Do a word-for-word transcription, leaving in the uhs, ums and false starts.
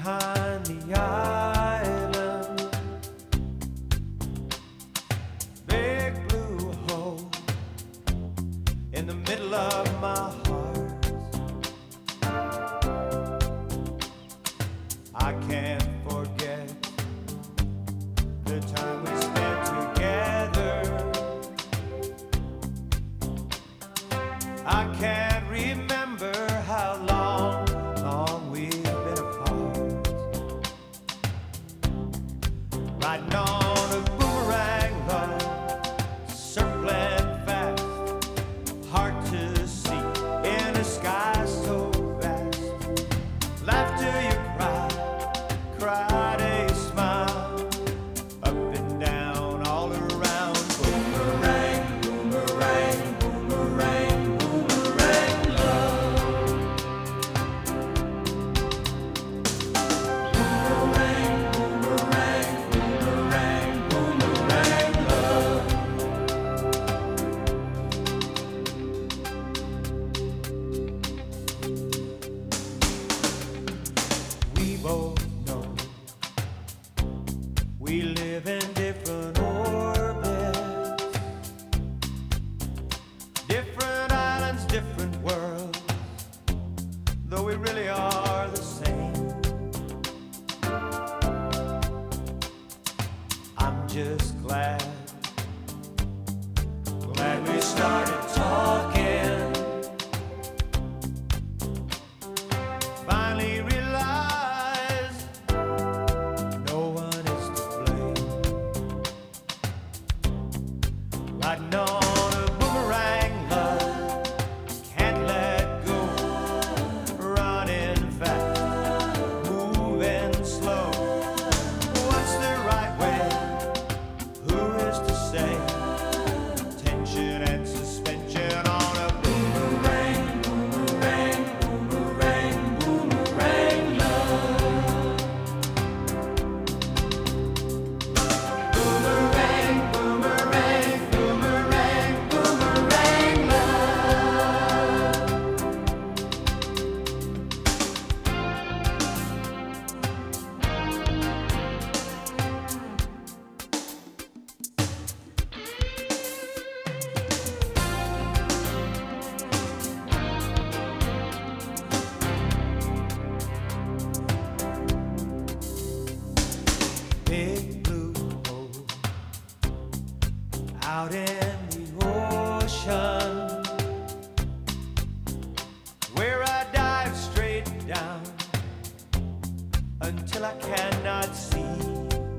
behind the island. Big blue hole in the middle of my heart. I can't forget the time we spent together. I can't remember how long, long we've been apart. Riding on a boomerang ride, circling fast, hard to see in a sky so vast. Laugh till you cry, cry till you smile, up and down, all around. Boomerang, boomerang, boomerang, boomerang love. Boomerang, boomerang, boomerang, boomerang love. We both know we live in different orbits, different islands, different worlds, though we really are the same. I'm just glad, glad we started talking. Finally realized no one is to blame. Riding on a boomerang love, can't let go. Running fast, moving slow. What's the right way? Who is to say? Tension and suspension on a boomerang, boomerang, boomerang, boomerang love. Boomerang, boomerang, boomerang, boomerang love. Big blue hole out in the ocean, where I dive straight down until I cannot see.